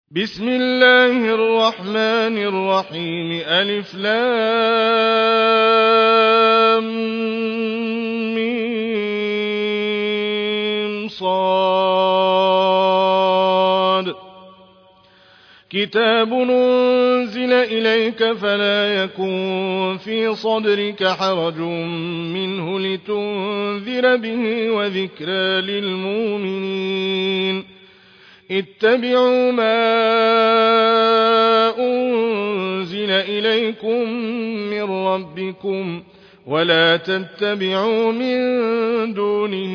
بسم الله الرحمن الرحيم ألف لام ميم صاد كتاب أنزل إليك فلا يكن في صدرك حرج منه لتنذر به وذكرى للمؤمنين اتبعوا ما أنزل إليكم من ربكم ولا تتبعوا من دونه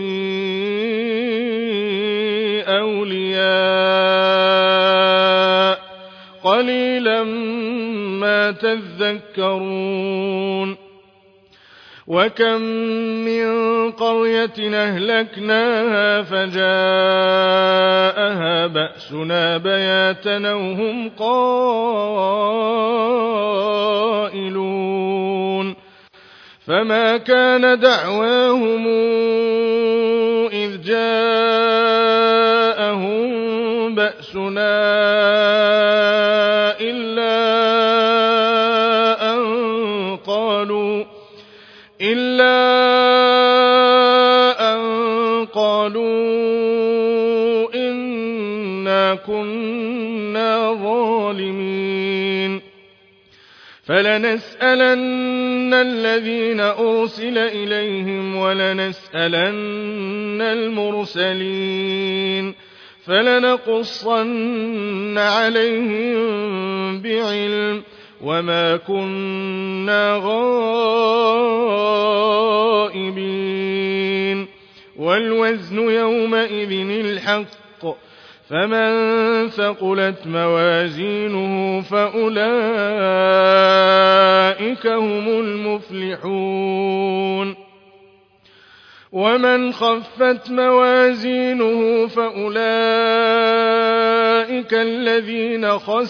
أولياء قليلا ما تذكرون وكم من قرية أهلكناها فجاءها بأسنا بياتا وهم قائلون فما كان دعواهم إذ جاءهم بأسنا إلا أن قالوا إنا كنا ظالمين فلنسألن الذين أرسل إليهم ولنسألن المرسلين فلنقصن عليهم بعلم وما كنا غائبين والوزن يومئذ الحق فمن ثقلت موازينه فأولئك هم المفلحون ومن خفت موازينه فأولئك الذين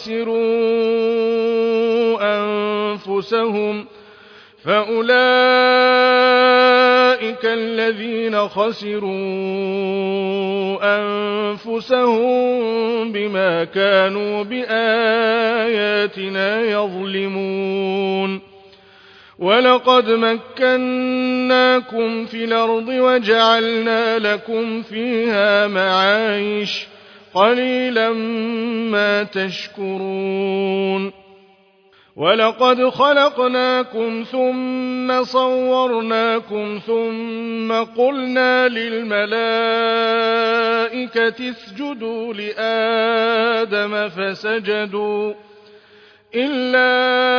خسروا أنفسهم بما كانوا بآياتنا يظلمون ولقد مكناكم في الأرض وجعلنا لكم فيها معايش قليلا ما تشكرون ولقد خلقناكم ثم صورناكم ثم قلنا للملائكة اسجدوا لآدم فسجدوا إلا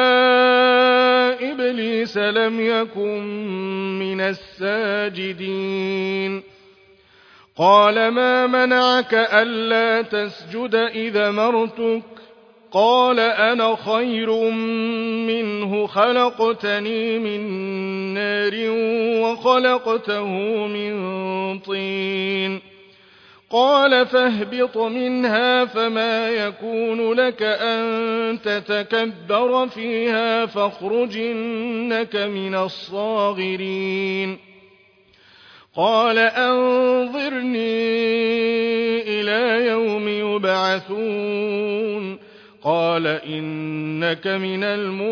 إبليس لم يكن من الساجدين قال ما منعك ألا تسجد إذا أمرتك قال أنا خير منه خلقتني من نار وخلقته من طين قال فاهبط منها فما يكون لك أن تتكبر فيها فاخرج إنك من الصاغرين قال أنظرني إلى يوم يبعثون قال إنك من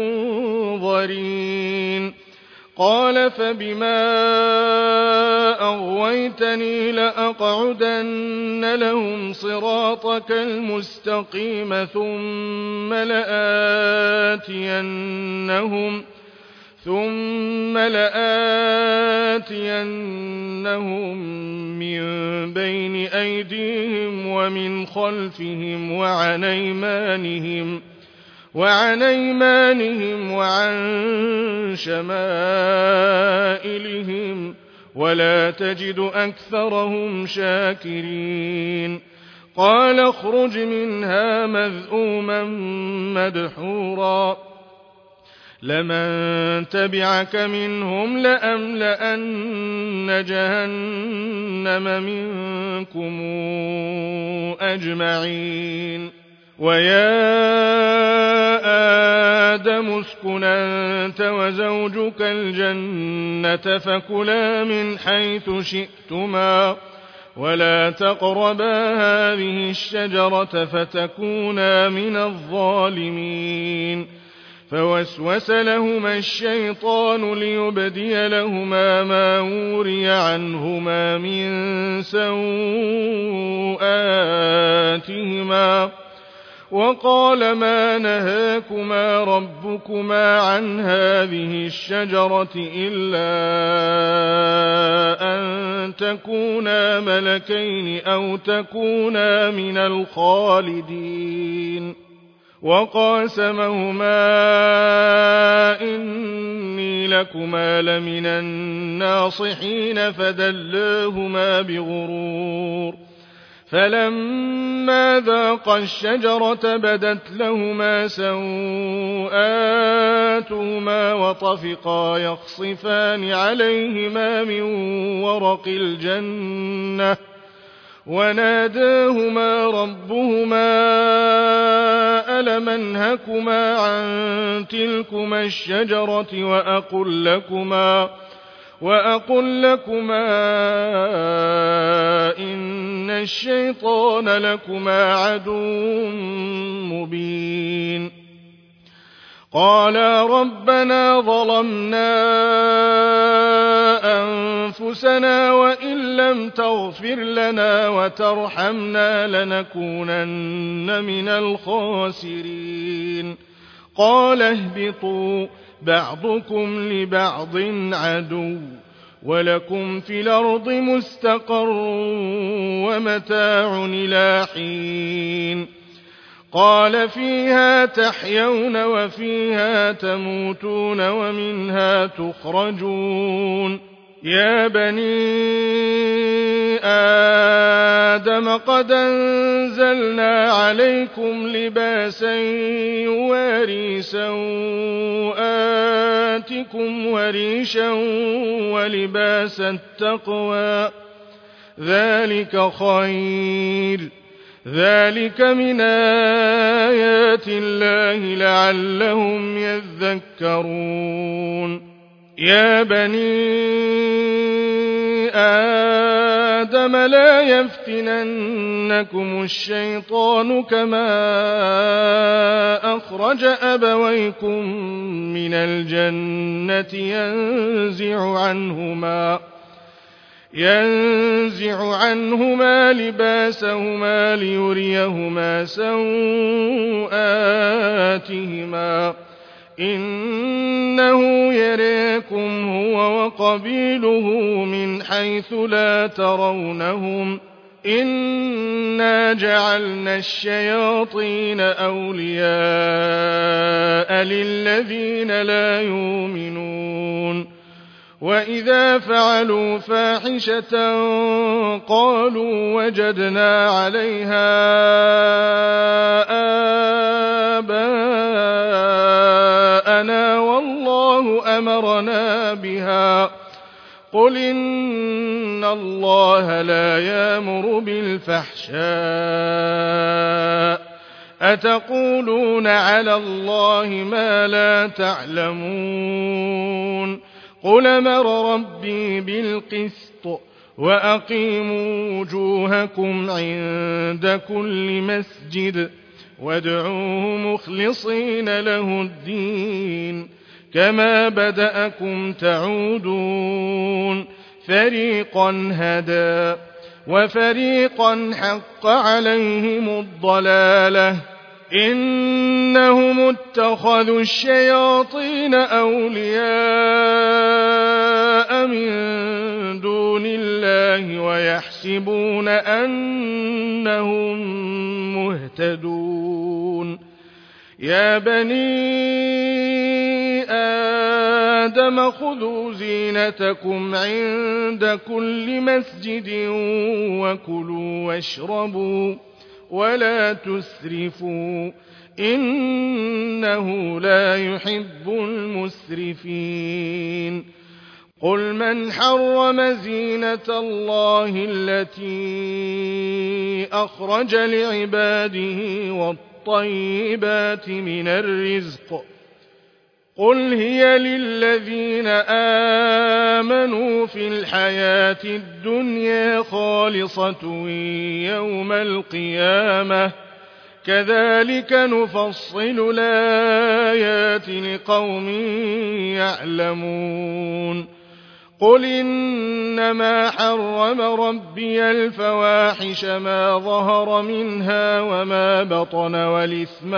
المنظرين قال فبما أغويتني لأقعدن لهم صراطك المستقيم ثم لآتينهم من بين أيديهم ومن خلفهم وعن أيمانهم وعن شمائلهم ولا تجد أكثرهم شاكرين قال اخرج منها مذءوما مدحورا لمن تبعك منهم لأملأن جهنم منكم أجمعين ويا آدم اسكن أنت وزوجك الجنة فكلا من حيث شئتما ولا تقربا هذه الشجرة فتكونا من الظالمين. فوسوس لهما الشيطان ليبدي لهما ما وري عنهما من سوآتهما وقال ما نهاكما ربكما عن هذه الشجرة إلا أن تكونا ملكين أو تكونا من الخالدين. وقاسمهما إني لكما لمن الناصحين فدلاهما بغرور. فلما ذاقا الشجرة بدت لهما سوآتهما وطفقا يخصفان عليهما من ورق الجنة وناداهما ربهما ألم أنهكما عن تلكما الشجرة وأقل لكما إن الشيطان لكما عدو مبين. قالا ربنا ظلمنا أنفسنا وإن لم تغفر لنا وترحمنا لنكونن من الخاسرين. قال اهبطوا بعضكم لبعض عدو ولكم في الأرض مستقر ومتاع إلى حين. قال فيها تحيون وفيها تموتون ومنها تخرجون. يا بني آدم قد أنزلنا عليكم لباسا يواري سوآتكم وريشا ولباس التقوى ذلك خير. ذلك من آيات الله لعلهم يذكرون. يا بني آدم لا يفتننكم الشيطان كما أخرج أبويكم من الجنة ينزع عنهما لباسهما ليريهما سوآتهما إنه يراكم هو وقبيله من حيث لا ترونهم إنا جعلنا الشياطين أولياء للذين لا يؤمنون. وإذا فعلوا فاحشة قالوا وجدنا عليها آباءنا والله أمرنا بها. قل إن الله لا يأمر بالفحشاء أتقولون على الله ما لا تعلمون. قل أمر ربي بالقسط وأقيموا وجوهكم عند كل مسجد وادعوه مخلصين له الدين كما بدأكم تعودون. فريقا هدى وفريقا حق عليهم الضلالة إنهم اتخذوا الشياطين أولياء من دون الله ويحسبون أنهم مهتدون. يا بني آدم خذوا زينتكم عند كل مسجد وكلوا واشربوا ولا تسرفوا إنه لا يحب المسرفين. قل من حرم زينة الله التي أخرج لعباده والطيبات من الرزق قل هي للذين آمنوا في الحياة الدنيا خالصة يوم القيامة كذلك نفصل الآيات لقوم يعلمون قل إنما حرم ربي الفواحش ما ظهر منها وما بطن والإثم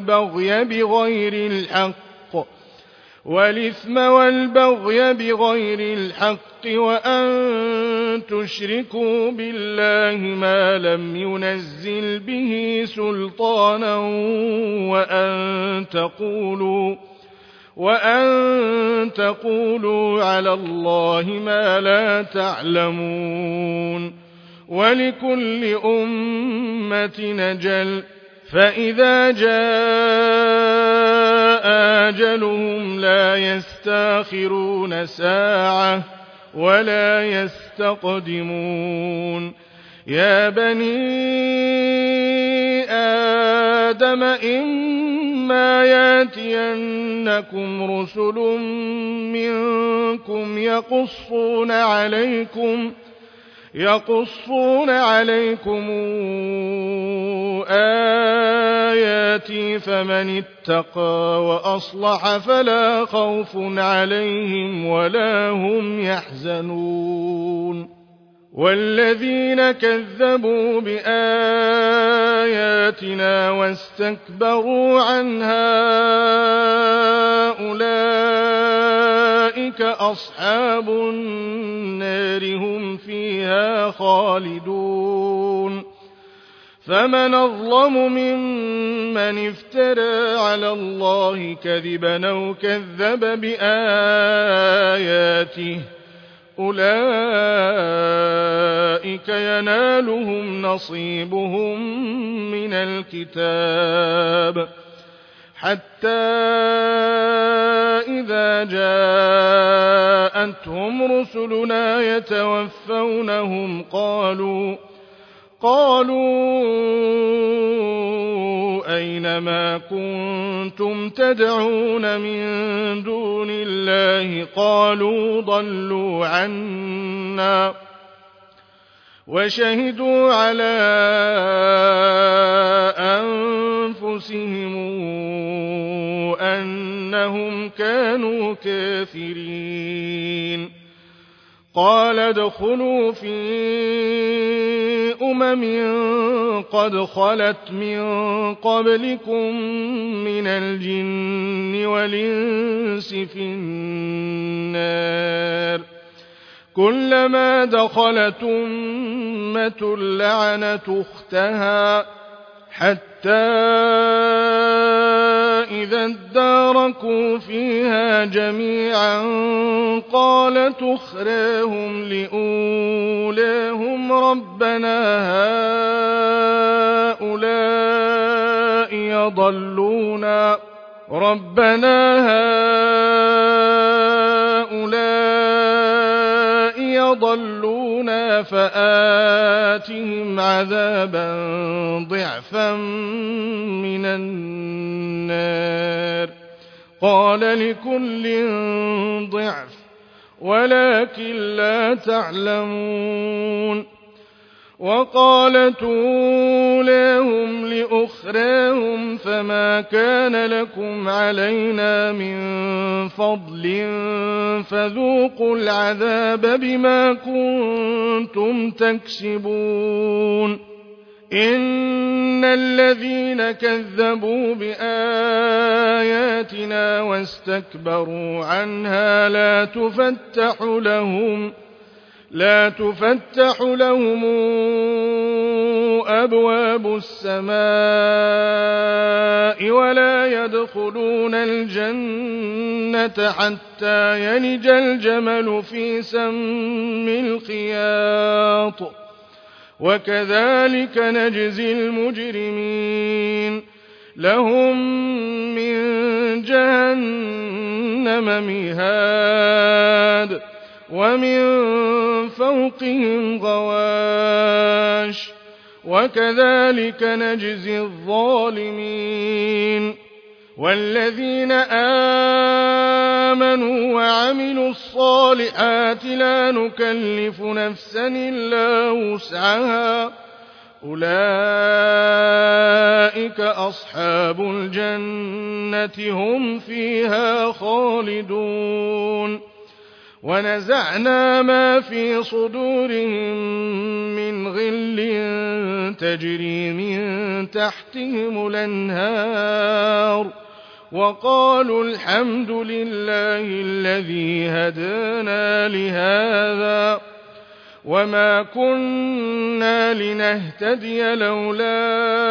والبغي بغير الحق وأن تشركوا بالله ما لم ينزل به سلطانا وأن تقولوا على الله ما لا تعلمون ولكل أمة أجل فإذا جاء أجلهم لا يستأخرون ساعة ولا يستقدمون يا بني آدم إما يأتينكم رسل منكم يقصون عليكم آياتي فمن اتقى وأصلح فلا خوف عليهم ولا هم يحزنون والذين كذبوا بآياتنا واستكبروا عنها أولئك أصحاب النار هم فيها خالدون فمن أظلم ممن افترى على الله كذبا أو كذب بآياته أولئك ينالهم نصيبهم من الكتاب حتى إذا جاءتهم رسلنا يتوفونهم قالوا أين ما كنتم تدعون من دون الله قالوا ضلوا عنا وشهدوا على أنفسهم أنهم كانوا كافرين قال ادخلوا في قد خلت من قبلكم من الجن والإنس في النار كلما دخلت أمة لعنت أختها حتى إذا اداركوا فيها جميعا قالت أخراهم لأولاهم ربنا هؤلاء يضلونا فآتهم عذابا ضعفا من النار قال لكل ضعف ولكن لا تعلمون وقالت أولاهم لأخراهم فما كان لكم علينا من فضل فذوقوا العذاب بما كنتم تكسبون إن الذين كذبوا بآياتنا واستكبروا عنها لا تفتح لهم أبواب السماء ولا يدخلون الجنة حتى يلج الجمل في سم الخياط وكذلك نجزي المجرمين لهم من جهنم مهاد ومن فوقهم غواش وكذلك نجزي الظالمين والذين آمنوا وعملوا الصالحات لا نكلف نفسا إلا وسعها أولئك أصحاب الجنة هم فيها خالدون ونزعنا ما في صدورهم من غل تجري من تحتهم الأنهار وقالوا الحمد لله الذي هدانا لهذا وما كنا لنهتدي لولا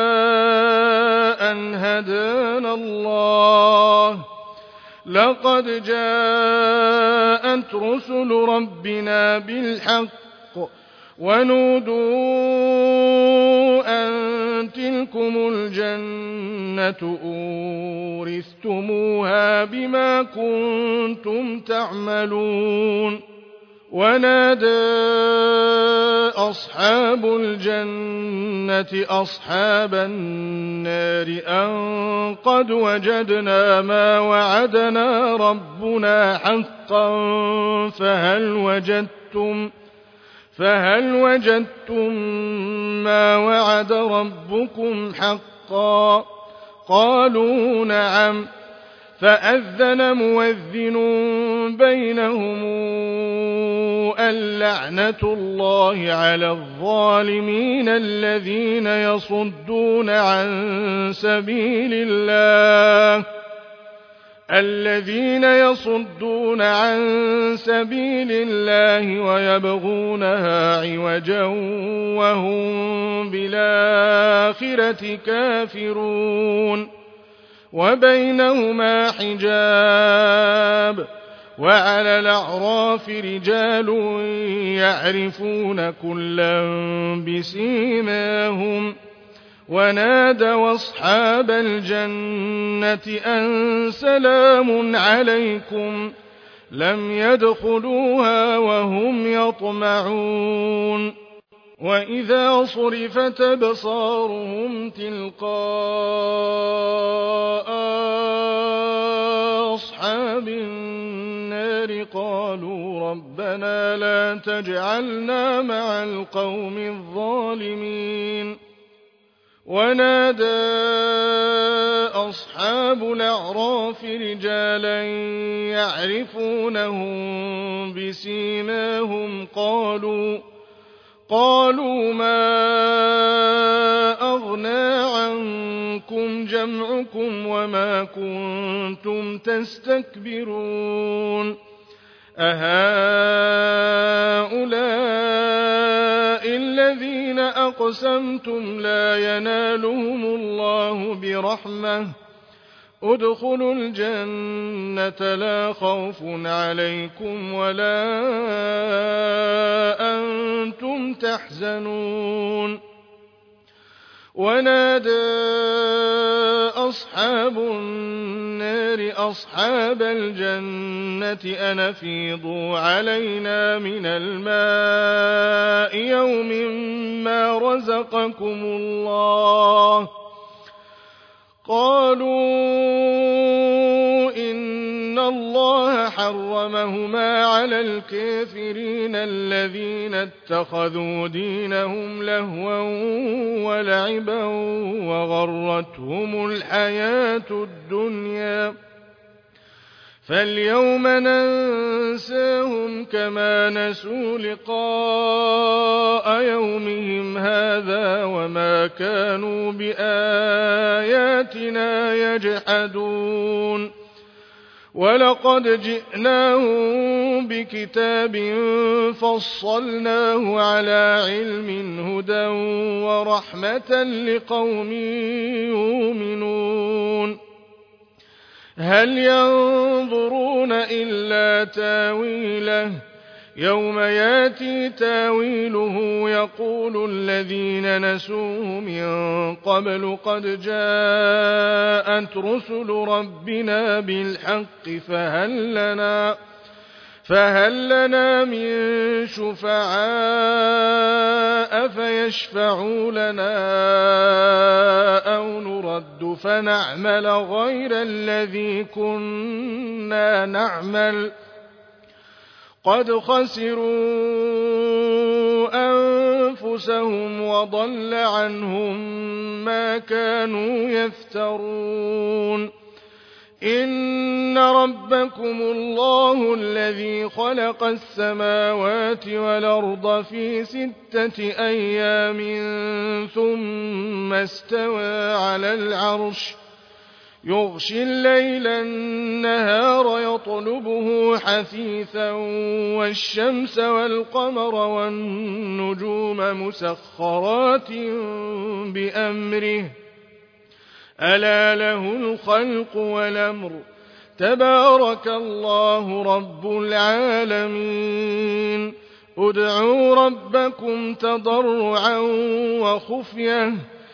أن هدانا الله لقد جاءت رسل ربنا بالحق ونودوا أن تلكم الجنة أورثتموها بما كنتم تعملون ونادى أصحاب الجنة أصحاب النار أن قد وجدنا ما وعدنا ربنا حقا فهل وجدتم ما وعد ربكم حقا قالوا نعم فأذن مؤذن بينهم اللعنة الله على الظالمين الذين يصدون عن سبيل الله ويبغونها عوجا وهم بالآخرة كافرون وبينهما حجاب وعلى الأعراف رجال يعرفون كلا بسيماهم ونادوا أصحاب الجنة أن سلام عليكم لم يدخلوها وهم يطمعون وإذا صرفت أبصارهم تلقاء أصحاب النار قالوا ربنا لا تجعلنا مع القوم الظالمين ونادى أصحاب الأعراف رجالا يعرفونهم بسيماهم قالوا ما أغنى عنكم جمعكم وما كنتم تستكبرون أهؤلاء الذين أقسمتم لا ينالهم الله برحمة ادخلوا الجنة لا خوف عليكم ولا أنتم تحزنون ونادى أصحاب النار أصحاب الجنة أن أفيضوا علينا من الماء يوم ما رزقكم الله قالوا إن الله حرمهما على الكافرين الذين اتخذوا دينهم لهوا ولعبا وغرتهم الحياة الدنيا فاليوم ننساهم كما نسوا لقاء يومهم هذا وما كانوا بآياتنا يجحدون ولقد جئناهم بكتاب فصلناه على علم هدى ورحمة لقوم يؤمنون هل ينظرون إلا تاويله يوم ياتي تاويله يقول الذين نسوه من قبل قد جاءت رسل ربنا بالحق فهل لنا من شفعاء فيشفعوا لنا أو نرد نرد فنعمل غير الذي كنا نعمل قد خسروا أنفسهم وضل عنهم ما كانوا يفترون إن ربكم الله الذي خلق السماوات والأرض في 6 أيام ثم استوى على العرش يغشي الليل النهار يطلبه حثيثا والشمس والقمر والنجوم مسخرات بأمره ألا له الخلق والأمر تبارك الله رب العالمين ادعوا ربكم تضرعا وخفية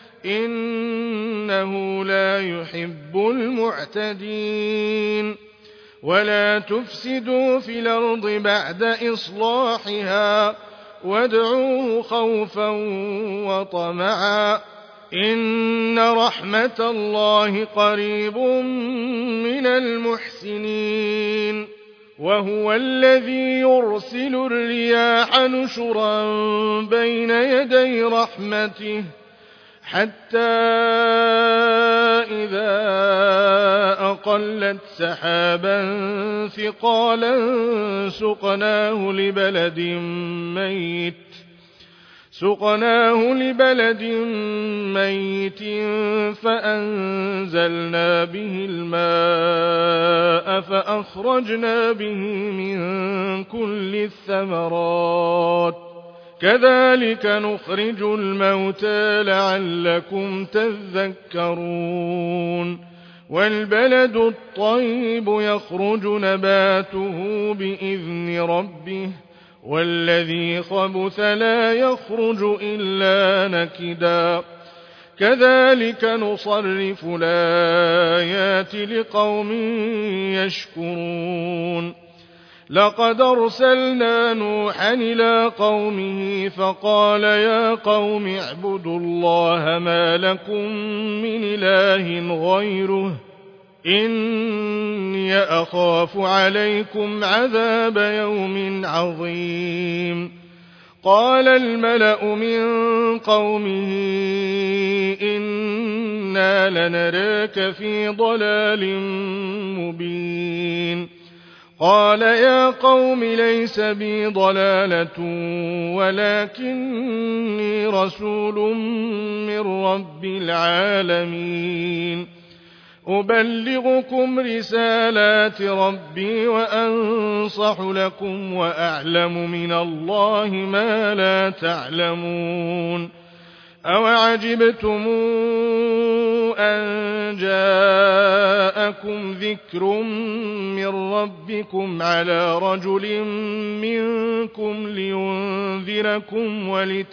إنه لا يحب المعتدين ولا تفسدوا في الأرض بعد إصلاحها وادعوه خوفا وطمعا إن رحمة الله قريب من المحسنين وهو الذي يرسل الرياح نشرا بين يدي رحمته حتى إذا أقلت سحابا ثقالا سقناه لبلد ميت فأنزلنا به الماء فأخرجنا به من كل الثمرات كذلك نخرج الموتى لعلكم تذكرون والبلد الطيب يخرج نباته بإذن ربه والذي خبث لا يخرج إلا نكدا كذلك نصرف الآيات لقوم يشكرون لقد أرسلنا نوحا إلى قومه فقال يا قوم اعبدوا الله ما لكم من إله غيره إني أخاف عليكم عذاب يوم عظيم قال الملأ من قومه إنا لنراك في ضلال مبين قال يا قوم ليس بي ضلالة ولكني رسول من رب العالمين أبلغكم رسالات ربي وأنصح لكم وأعلم من الله ما لا تعلمون أوعجبتم أن جاءكم ذكر من ربكم على رجل منكم لينذركم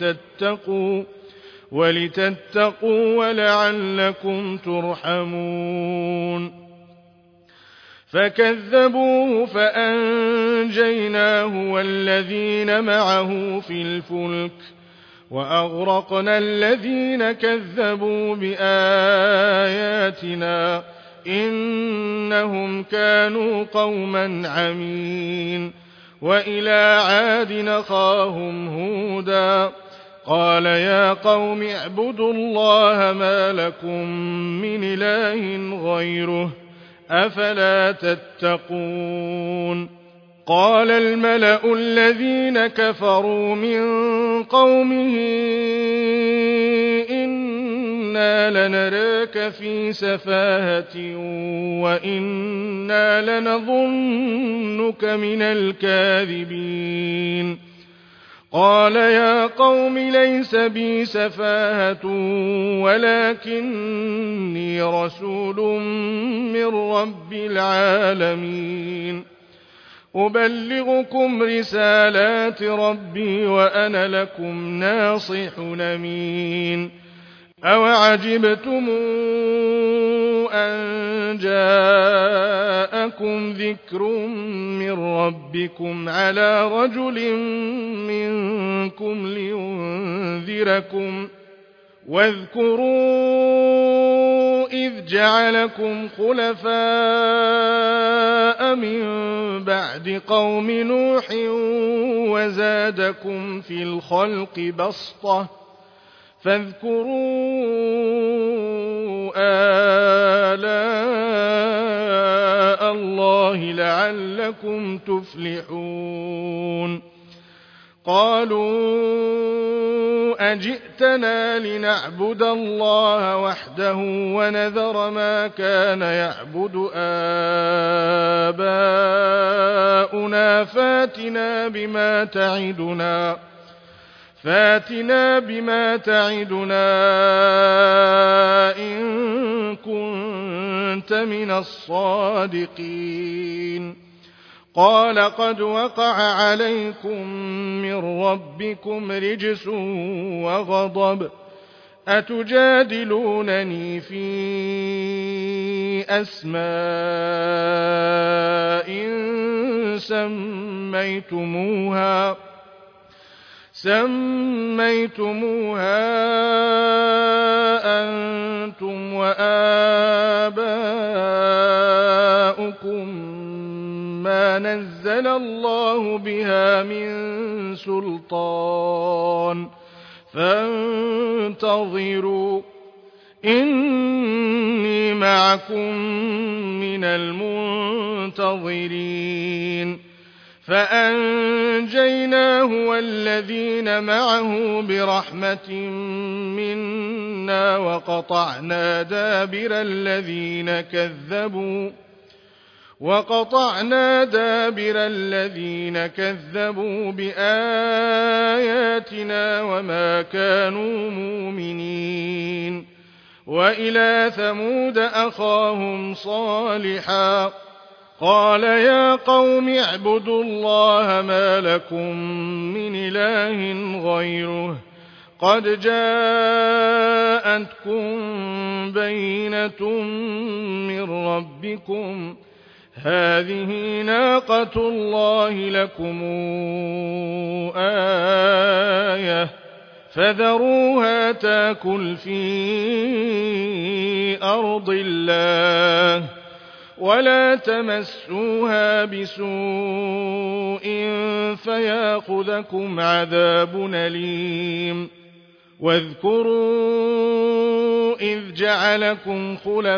ولتتقوا ولعلكم ترحمون فكذبوه فأنجيناه والذين معه في الفلك وأغرقنا الذين كذبوا بآياتنا إنهم كانوا قوما عمين وإلى عاد أخاهم هودا قال يا قوم اعبدوا الله ما لكم من إله غيره أفلا تتقون قال الملأ الذين كفروا من قومه إنا لنراك في سفاهة وإنا لنظنك من الكاذبين قال يا قوم ليس بي سفاهة ولكني رسول من رب العالمين أبلغكم رسالات ربي وأنا لكم ناصح أمين أوعجبتم أن جاءكم ذكر من ربكم على رجل منكم لينذركم واذكروا جعلكم خلفاء من بعد قوم نوح وزادكم في الخلق بسطة فاذكروا آلاء الله لعلكم تفلحون قالوا أجئتنا لنعبد الله وحده ونذر ما كان يعبد آباؤنا فاتنا بما تعدنا إن كنت من الصادقين قال قد وقع عليكم من ربكم رجس وغضب أتجادلونني في أسماء سميتموها أنتم وآباؤكم ما نزل الله بها من سلطان فانتظروا إني معكم من المنتظرين فأنجيناه والذين معه برحمة منا وقطعنا دابر الذين كذبوا بآياتنا وما كانوا مؤمنين وإلى ثمود أخاهم صالحا قال يا قوم اعبدوا الله ما لكم من إله غيره قد جاءتكم بينة من ربكم هذه ناقة الله لكم آية فذروها تاكل في أرض الله ولا تمسوها بسوء فياخذكم عذاب أليم واذكروا إذ جعلكم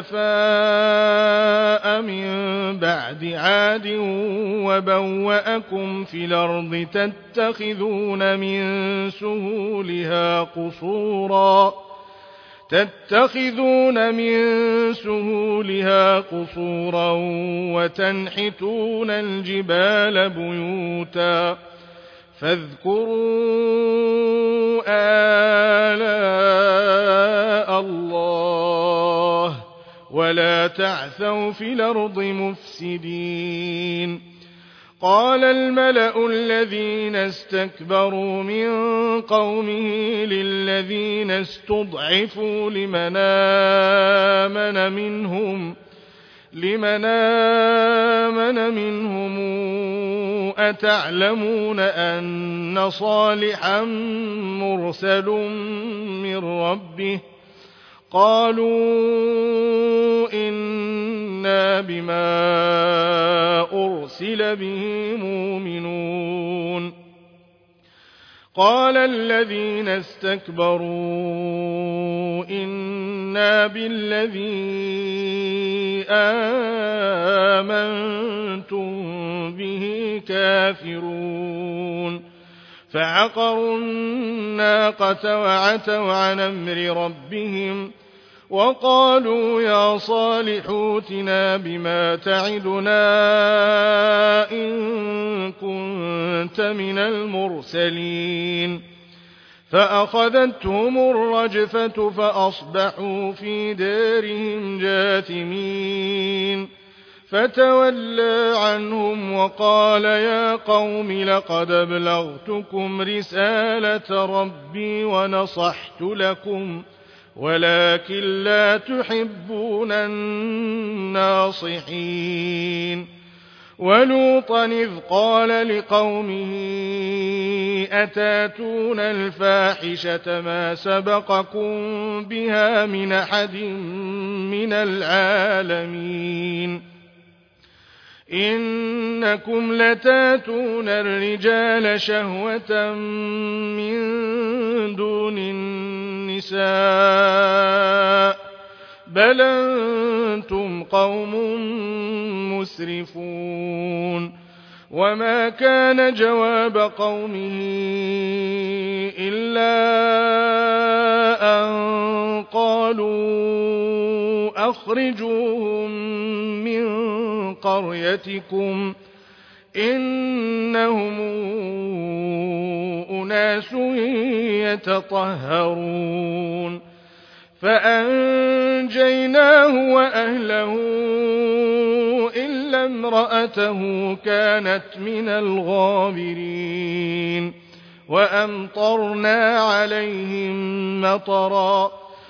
خلفاء من بعد عاد وبوأكم في الأرض تتخذون من سهولها قصورا وتنحتون الجبال بيوتا فاذكروا آلاء الله ولا تعثوا في الأرض مفسدين قال الملأ الذين استكبروا من قومه للذين استضعفوا لمن آمن منهم أتعلمون أن صالحا مرسل من ربه قالوا إنا بما أرسل به مؤمنون قال الذين استكبروا إنا بالذي آمنتم به كافرون فعقروا الناقة وعتوا عن أمر ربهم وقالوا يا صالح ائتنا بما تعدنا إن كنت من المرسلين فأخذتهم الرجفة فأصبحوا في دارهم جاثمين فتولى عنهم وقال يا قوم لقد أبلغتكم رسالة ربي ونصحت لكم ولكن لا تحبون الناصحين ولوطا إذ قال لقومه أتاتون الفاحشة ما سبقكم بها من أحد من العالمين إنكم لتاتون الرجال شهوة من دون النساء بل أنتم قوم مسرفون وما كان جواب قومه إلا أن قالوا أخرجوهم من قريتكم إنهم أناس يتطهرون فأنجيناه وأهله إلا امرأته كانت من الغابرين وأمطرنا عليهم مطرا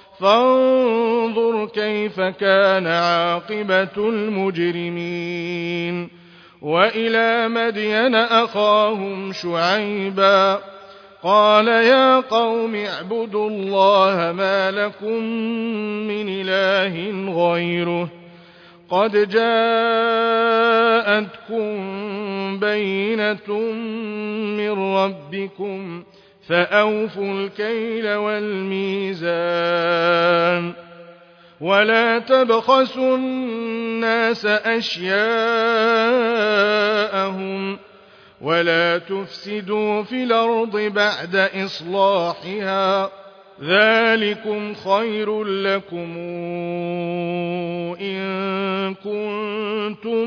فانظر كيف كان عاقبة المجرمين وإلى مدين أخاهم شعيبا قال يا قوم اعبدوا الله ما لكم من إله غيره قد جاءتكم بينة من ربكم فأوفوا الكيل والميزان ولا تبخسوا الناس أشياءهم ولا تفسدوا في الأرض بعد إصلاحها ذلكم خير لكم إن كنتم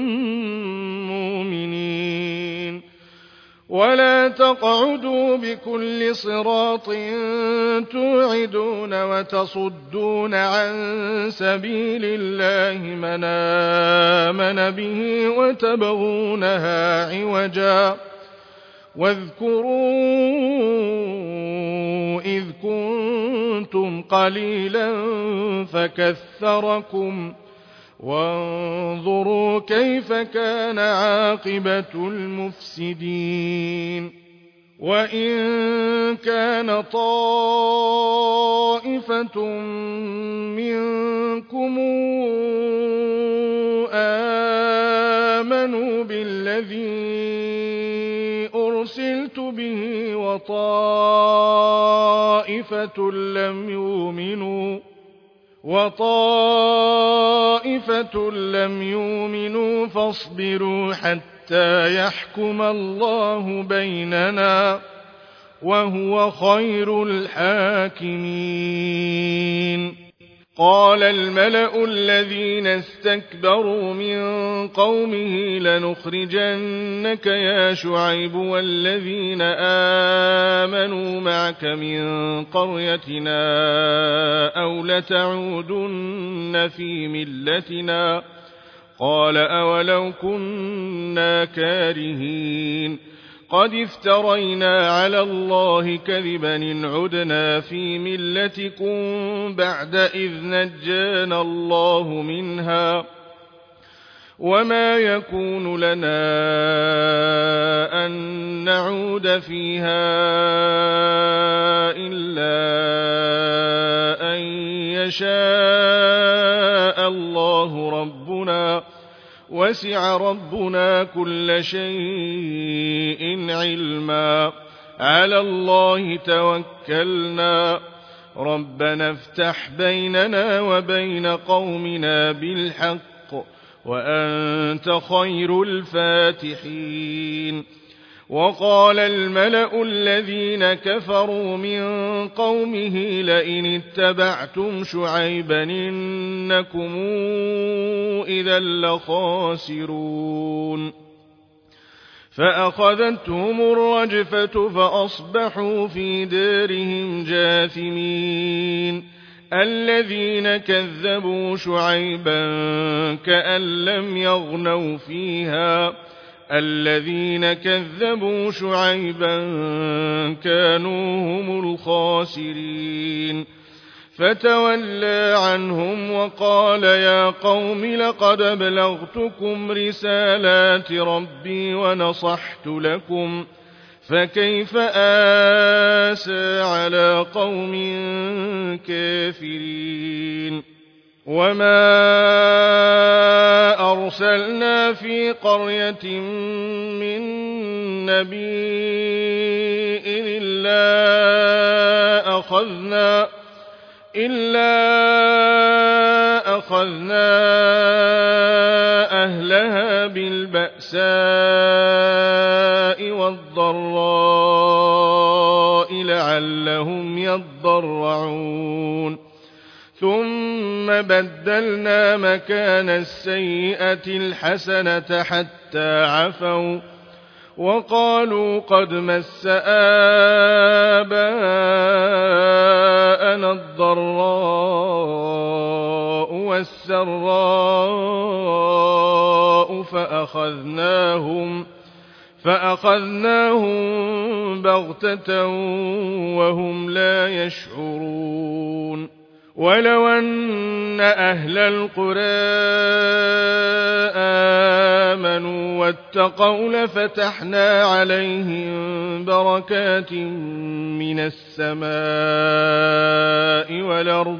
مؤمنين ولا تقعدوا بكل صراط توعدون وتصدون عن سبيل الله من آمن به وتبغونها عوجا واذكروا إذ كنتم قليلا فكثركم وانظروا كيف كان عاقبة المفسدين وإن كان طائفة منكم آمنوا بالذي أرسلت به وطائفة لم يؤمنوا فاصبروا حتى يحكم الله بيننا وهو خير الحاكمين قال الملأ الذين استكبروا من قومه لنخرجنك يا شعيب والذين آمنوا معك من قريتنا أو لتعودن في ملتنا قال أولو كنا كارهين قد افترينا على الله كذبا إن عدنا في ملتكم بعد إذ نجانا الله منها وما يكون لنا أن نعود فيها إلا أن يشاء الله ربنا وسع ربنا كل شيء علما على الله توكلنا ربنا افتح بيننا وبين قومنا بالحق وأنت خير الفاتحين وقال الملأ الذين كفروا من قومه لئن اتبعتم شعيبا إنكم إذا لخاسرون فأخذتهم الرجفة فأصبحوا في دارهم جاثمين الذين كذبوا شعيبا كأن لم يغنوا فيها الذين كذبوا شعيبا كانوا هم الخاسرين فتولى عنهم وقال يا قوم لقد أبلغتكم رسالات ربي ونصحت لكم فكيف آسى على قوم كافرين وما أرسلنا في قرية من نبي إلا أخذنا أهلها بالبأساء والضراء لعلهم يضرعون ثم بدلنا مكان السيئة الحسنة حتى عفوا وقالوا قد مس آباءنا الضراء والسراء فأخذناهم بغتة وهم لا يشعرون ولو أن أهل القرى آمنوا واتقوا لفتحنا عليهم بركات من السماء والأرض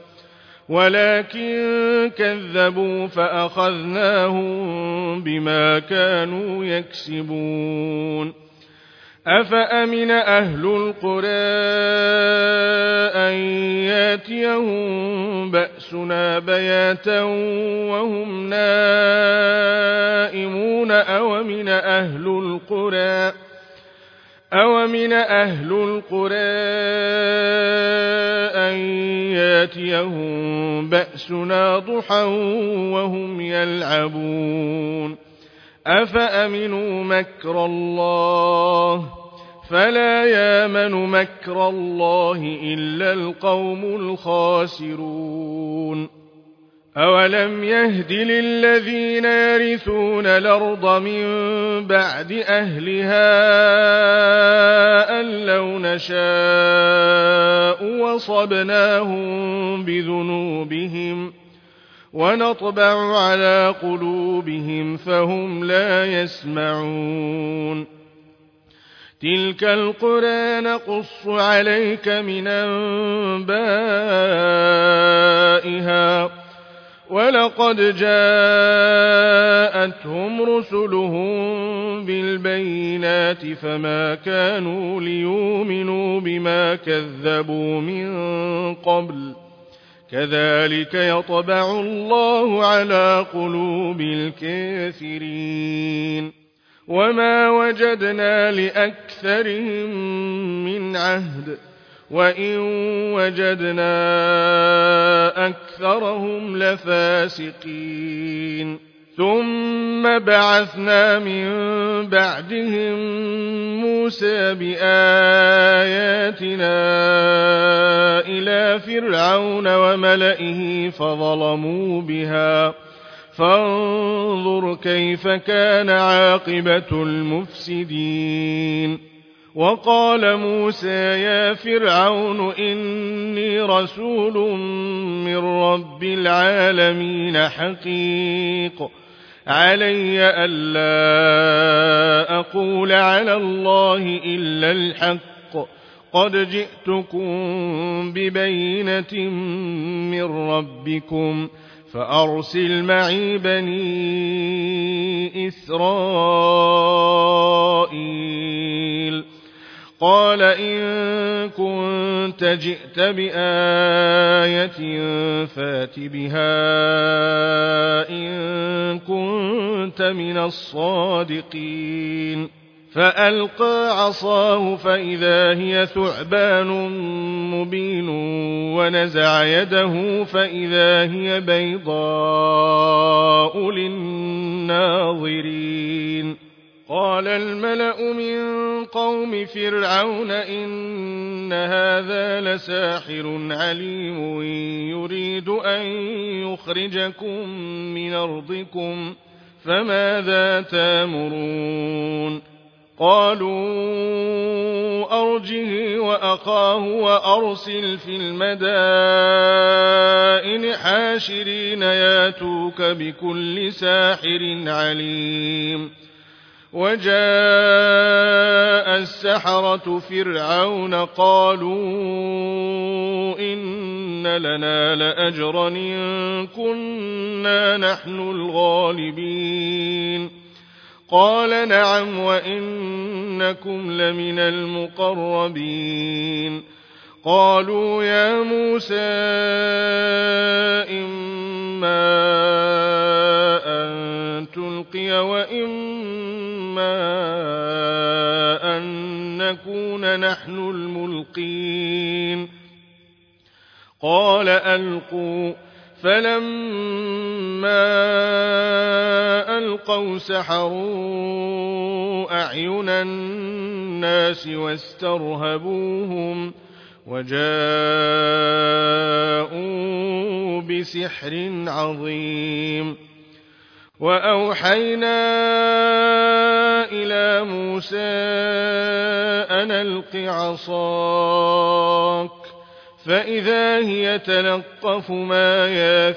ولكن كذبوا فأخذناهم بما كانوا يكسبون أفأمن أهل القرى أن ياتيهم بأسنا بياتا وهم نائمون أومن أهل القرى أن ياتيهم بأسنا ضحى وهم يلعبون أفأمنوا مكر الله فلا يامن مكر الله إلا القوم الخاسرون أولم يهد للذين يرثون الأرض من بعد أهلها أن لو نشاء وصبناهم بذنوبهم ونطبع على قلوبهم فهم لا يسمعون تلك القرى نقص عليك من أنبائها ولقد جاءتهم رسلهم بالبينات فما كانوا ليؤمنوا بما كذبوا من قبل كذلك يطبع الله على قلوب الكافرين وما وجدنا لأكثرهم من عهد وإن وجدنا أكثرهم لفاسقين ثم بعثنا من بعدهم موسى بآياتنا إلى فرعون وملئه فظلموا بها فانظر كيف كان عاقبة المفسدين وقال موسى يا فرعون إني رسول من رب العالمين حقيق علي ألا أقول على الله إلا الحق قد جئتكم ببينة من ربكم فأرسل معي بني إسرائيل قال إن كنت جئت بآية فات بها إن كنت من الصادقين فألقى عصاه فإذا هي ثعبان مبين ونزع يده فإذا هي بيضاء للناظرين قال الملأ من قوم فرعون إن هذا لساحر عليم يريد أن يخرجكم من أرضكم فماذا تأمرون قالوا أرجه وأخاه وأرسل في المدائن حاشرين ياتوك بكل ساحر عليم وجاء السحرة فرعون قالوا إن لنا لأجرا إن كنا نحن الغالبين قال نعم وإنكم لمن المقربين قالوا يا موسى إما أن تلقي وإما أن نكون نحن الملقين قال ألقوا فلما ألقوا سحروا أعين الناس واسترهبوهم وجاءوا بسحر عظيم وأوحينا إلى موسى أن ألق عصاك فإذا هي تلقف ما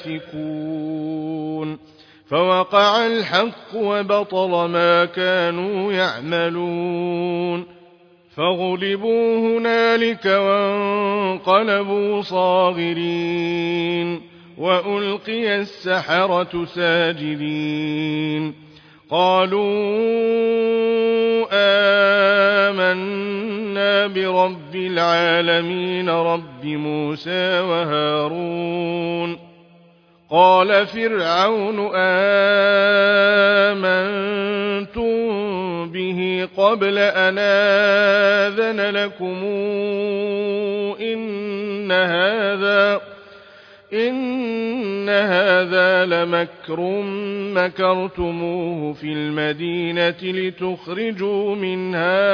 يافكون فوقع الحق وبطل ما كانوا يعملون فغلبوا هنالك وانقلبوا صاغرين وألقي السحرة ساجدين قالوا آمنا برب العالمين رب موسى وهارون قال فرعون آمنتم به قبل أن آذن لكم إن هذا لمكر مكرتموه في المدينة لتخرجوا منها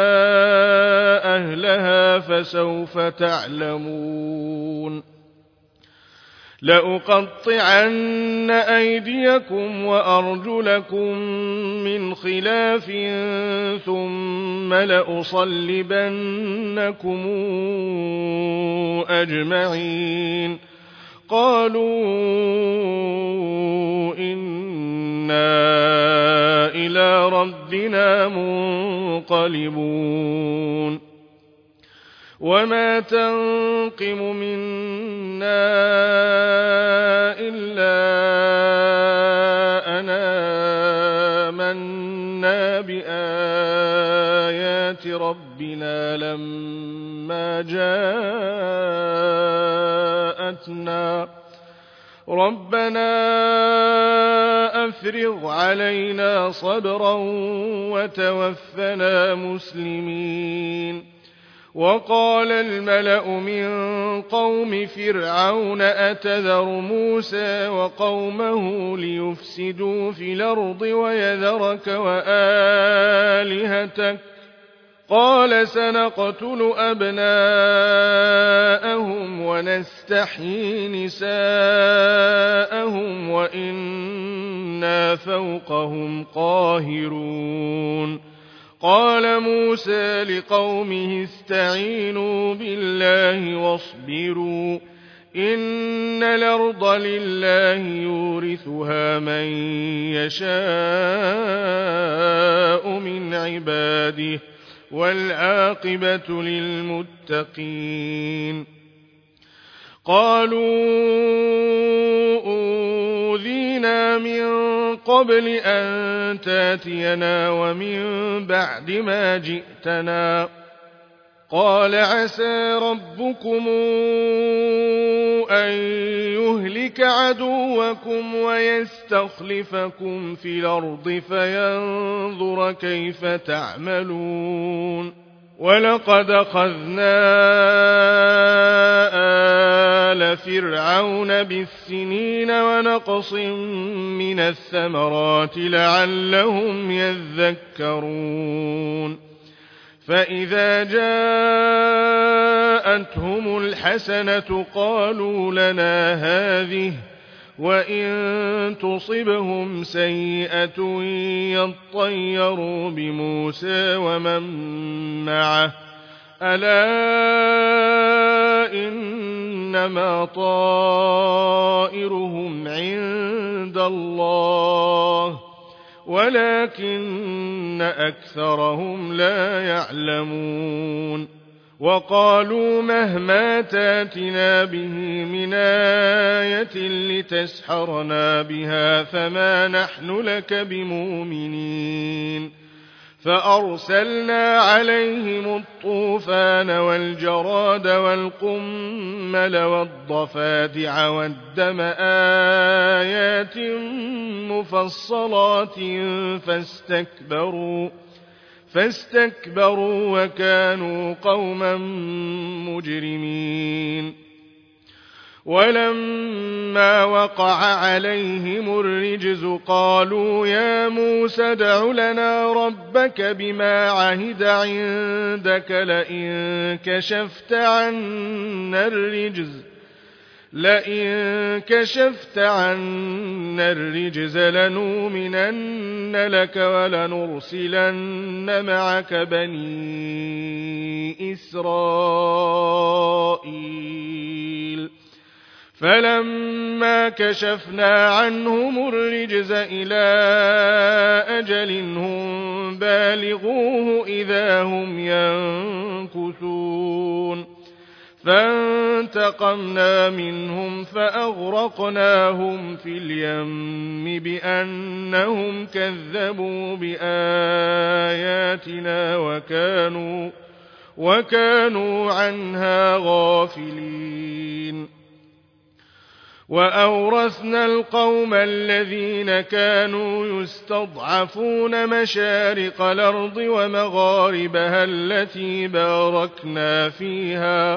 أهلها فسوف تعلمون لأقطعن أيديكم وأرجلكم من خلاف ثم لأصلبنكم أجمعين قالوا إنا إلى ربنا منقلبون وما تنقم منا إلا أن آمنا بآيات ربنا لما جاءتنا ربنا أفرغ علينا صبرا وتوفنا مسلمين وقال الملأ من قوم فرعون أتذر موسى وقومه ليفسدوا في الأرض ويذرك وآلهتك قال سنقتل أبناءهم ونستحيي نساءهم وإنا فوقهم قاهرون قال موسى لقومه استعينوا بالله واصبروا إن الأرض لله يورثها من يشاء من عباده والعاقبة للمتقين قالوا أوذينا من قبل أن تاتينا ومن بعد ما جئتنا قال عسى ربكم أن يهلك عدوكم ويستخلفكم في الأرض فينظر كيف تعملون ولقد أخذنا آل فرعون بالسنين ونقص من الثمرات لعلهم يذكرون فإذا جاءتهم الحسنة قالوا لنا هذه وإن تصبهم سيئة يطيروا بموسى ومن معه ألا إنما طائرهم عند الله ولكن أكثرهم لا يعلمون وقالوا مهما تاتنا به من آية لتسحرنا بها فما نحن لك بمؤمنين فأرسلنا عليهم الطوفان والجراد والقمل والضفادع والدم آيات مفصلات فاستكبروا وكانوا قوما مجرمين ولما وقع عليهم الرجز قالوا يا موسى ادع لنا ربك بما عهد عندك لئن كشفت عنا الرجز لنؤمنن لك ولنرسلن معك بني إسرائيل فلما كشفنا عنهم الرجز إلى أجل هم بالغوه إذا هم ينكثون فانتقمنا منهم فأغرقناهم في اليم بأنهم كذبوا بآياتنا وكانوا عنها غافلين وأورثنا القوم الذين كانوا يستضعفون مشارق الأرض ومغاربها التي باركنا فيها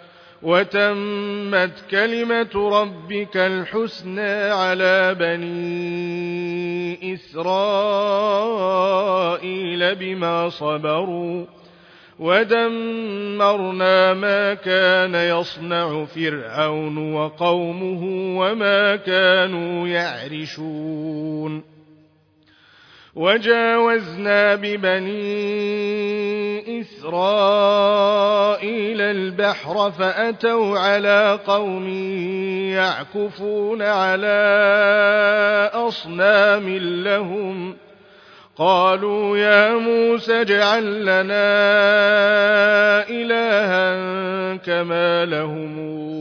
وتمت كلمة ربك الحسنى على بني إسرائيل بما صبروا ودمرنا ما كان يصنع فرعون وقومه وما كانوا يعرشون وجاوزنا ببني إسرائيل البحر فأتوا على قوم يعكفون على أصنام لهم قالوا يا موسى اجعل لنا إلها كما لهم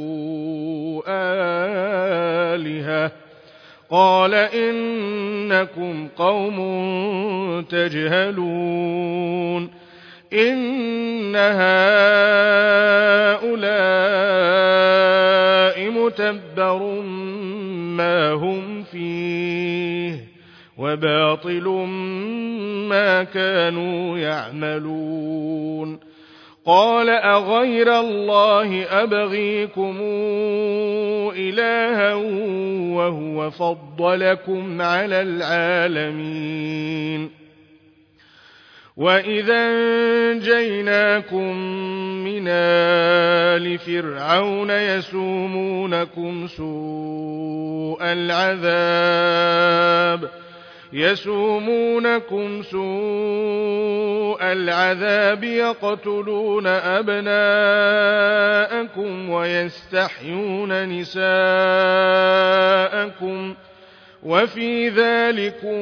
آلهة قال إنكم قوم تجهلون إن هؤلاء متبر ما هم فيه وباطل ما كانوا يعملون قال أغير الله أبغيكم إلها وهو فضلكم على العالمين وإذا أنجيناكم من آل فرعون يسومونكم سوء العذاب يقتلون أبناءكم ويستحيون نساءكم وفي ذلكم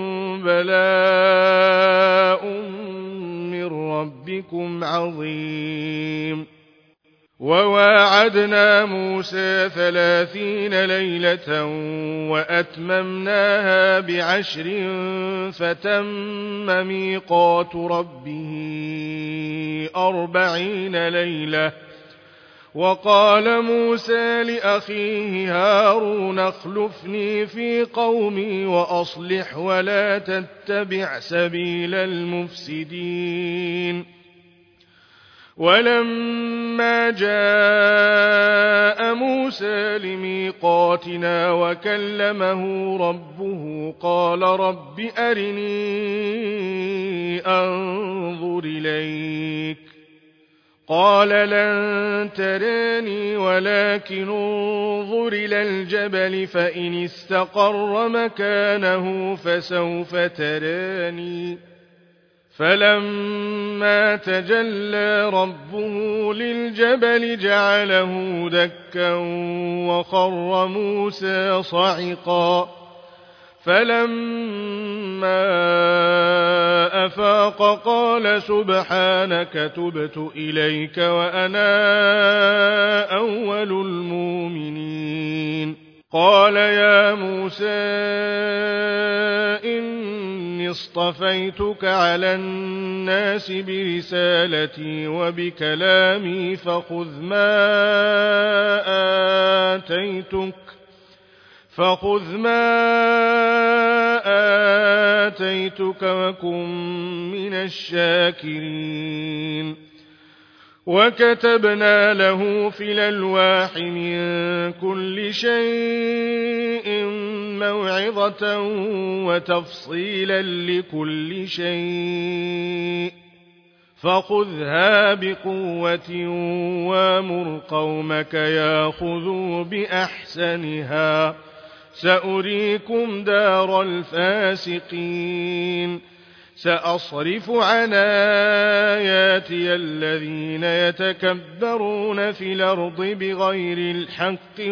بلاء من ربكم عظيم وواعدنا موسى 30 ليلة وأتممناها ب10 فتم ميقات ربه 40 ليلة وقال موسى لأخيه هارون اخلفني في قومي وأصلح ولا تتبع سبيل المفسدين ولما جاء موسى لميقاتنا وكلمه ربه قال رب أرني أنظر إليك قال لن تراني ولكن انظر إلى الجبل فإن استقر مكانه فسوف تراني فلما تجلى ربه للجبل جعله دكا وخر موسى صعقا فلما أفاق قال سبحانك تبت إليك وأنا أول المؤمنين. قال يا موسى إني اصطفيتك على الناس برسالتي وبكلامي فخذ ما آتيتك وكن من الشاكرين. وكتبنا له في الألواح من كل شيء موعظة وتفصيلا لكل شيء فخذها بقوة وامر قومك ياخذوا بأحسنها سأريكم دار الفاسقين. سأصرف عن آياتي الذين يتكبرون في الأرض بغير الحق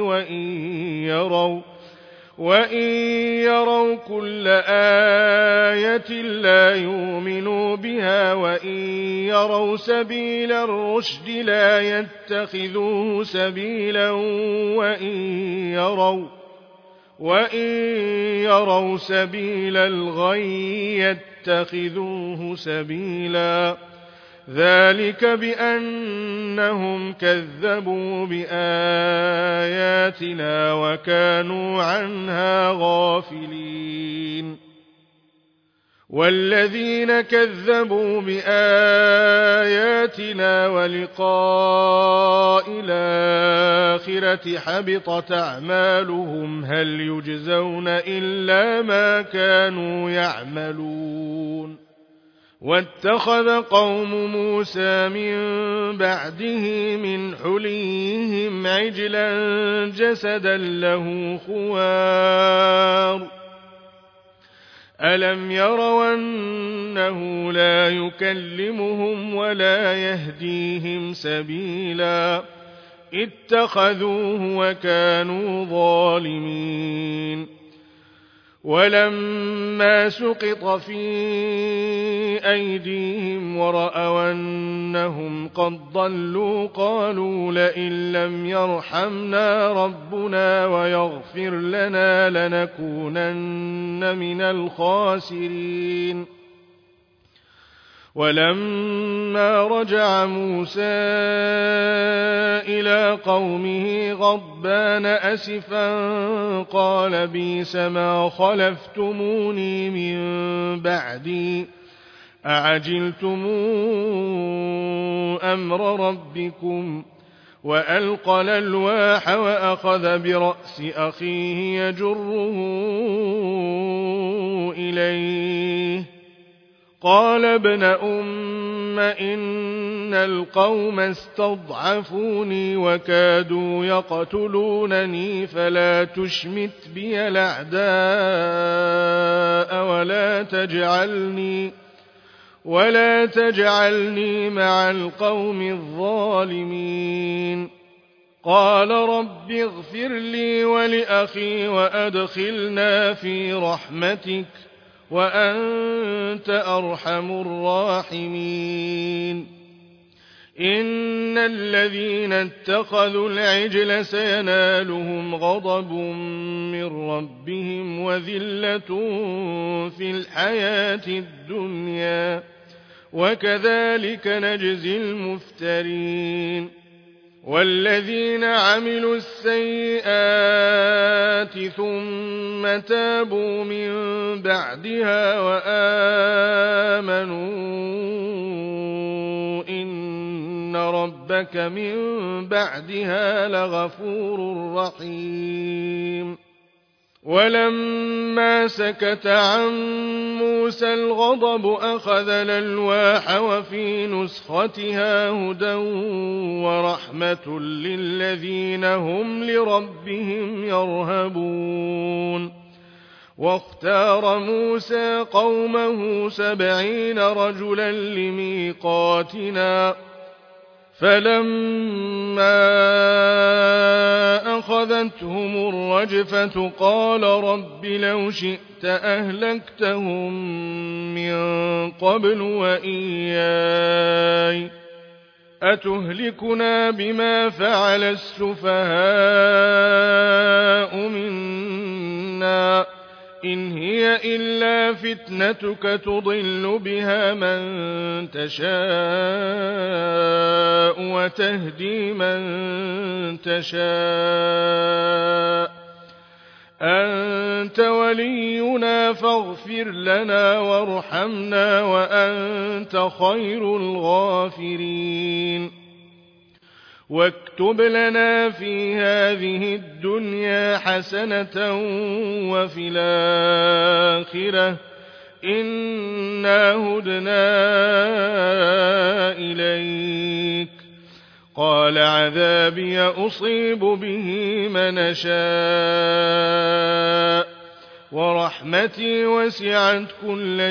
وإن يروا كل آية لا يؤمنوا بها وإن يروا سبيل الرشد لا يتخذوه سبيلا وإن يروا سبيل الغي يتخذوه سبيلا. ذلك بأنهم كذبوا بآياتنا وكانوا عنها غافلين. والذين كذبوا بآياتنا ولقاء الآخرة حبطت أعمالهم هل يجزون إلا ما كانوا يعملون. واتخذ قوم موسى من بعده من حليهم عجلا جسدا له خوار ألم يروا أنه لا يكلمهم ولا يهديهم سبيلا اتخذوه وكانوا ظالمين. ولما سقط في أيديهم ورأوا أنهم قد ضلوا قالوا لئن لم يرحمنا ربنا ويغفر لنا لنكونن من الخاسرين. ولما رجع موسى إلى قومه غضبان أسفا قال بئس ما خلفتموني من بعدي أعجلتم أمر ربكم. وألقى الألواح وأخذ برأس أخيه يجره إليه قال ابن أم إن القوم استضعفوني وكادوا يقتلونني فلا تشمت بي الأعداء ولا تجعلني مع القوم الظالمين. قال رب اغفر لي ولأخي وأدخلنا في رحمتك وأنت أرحم الراحمين. إن الذين اتخذوا العجل سينالهم غضب من ربهم وذلة في الحياة الدنيا وكذلك نجزي المفترين. والذين عملوا السيئات ثم تابوا من بعدها وآمنوا إن ربك من بعدها لغفور رحيم. ولما سكت عن موسى الغضب أخذ الألواح وفي نسختها هدى ورحمة للذين هم لربهم يرهبون. واختار موسى قومه 70 رجلا لميقاتنا فلما أخذتهم الرجفة قال رب لو شئت أهلكتهم من قبل وإياي أتهلكنا بما فعل السفهاء منا إن هي إلا فتنتك تضل بها من تشاء وتهدي من تشاء أنت ولينا فاغفر لنا وارحمنا وأنت خير الغافرين واكتب لنا في هذه الدنيا حسنة وفي الآخرة إنا هدنا إليك قال عذابي أصيب به من أشاء ورحمتي وسعت كل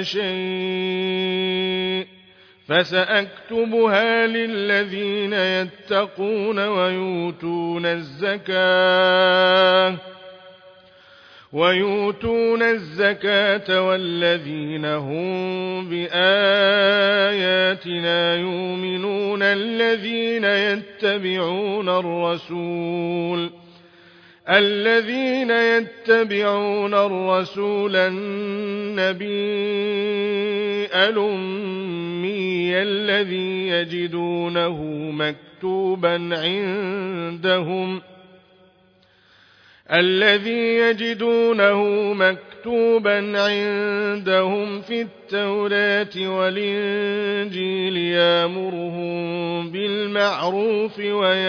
شيء فسأكتبها للذين يتقون ويؤتون الزكاة والذين هم بآياتنا يؤمنون الذين يتبعون الرسول النبي الأمي الذي يجدونه مكتوبا عندهم في التوراة والإنجيل يأمرهم بالمعروف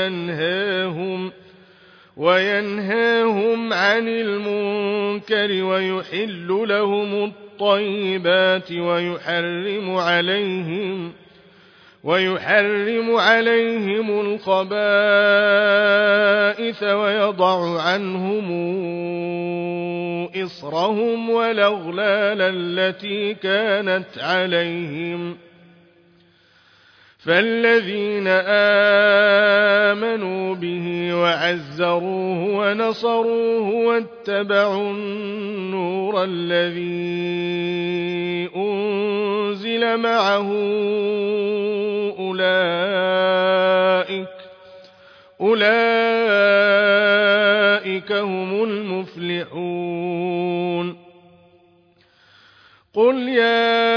وينهاهم عن المنكر ويحل لهم الطيبات ويحرم عليهم الخبائث ويضع عنهم إصرهم والأغلال التي كانت عليهم فالذين آمنوا به وعزروه ونصروه واتبعوا النور الذي أنزل معه أولئك هم المفلحون قل يا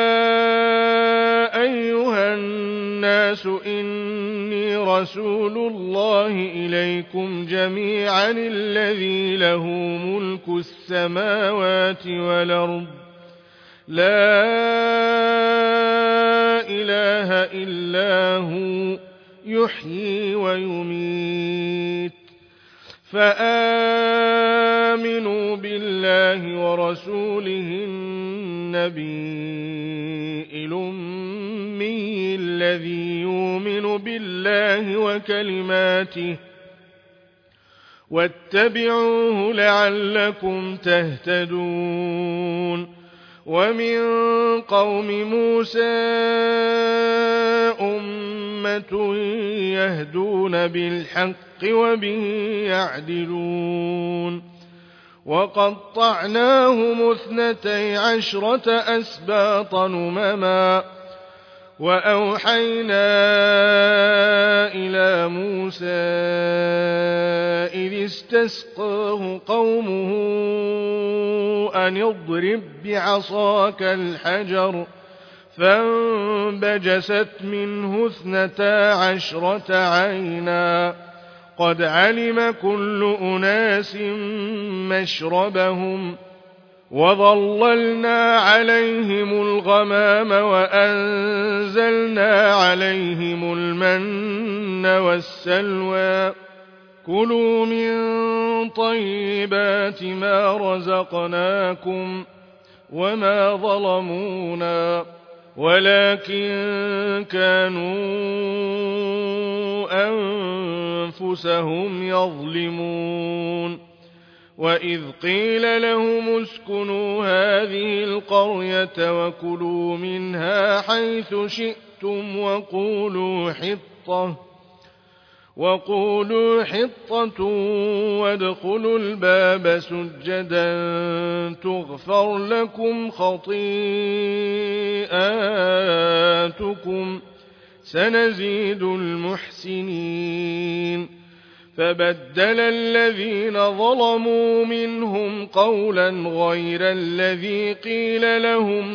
أيها الناس إني رسول الله إليكم جميعا الذي له ملك السماوات والأرض لا إله إلا هو يحيي ويميت فآمنوا بالله ورسوله النبي الأمي الذي يؤمن بالله وكلماته واتبعوه لعلكم تهتدون ومن قوم موسى أمة يهدون بالحق وبه يعدلون وقطعناهم 12 أسباطا أمما وأوحينا إلى موسى إذ استسقاه قومه أن اضرب بعصاك الحجر فانبجست منه 12 عينا قد علم كل أناس مشربهم وظللنا عليهم الغمام وأنزلنا عليهم المن والسلوى كلوا من طيبات ما رزقناكم وما ظلمونا ولكن كانوا أنفسهم يظلمون وإذ قيل لهم اسكنوا هذه القرية وكلوا منها حيث شئتم وقولوا حطة وادخلوا الباب سجدا تغفر لكم خطيئاتكم سنزيد المحسنين فبدل الذين ظلموا منهم قولا غير الذي قيل لهم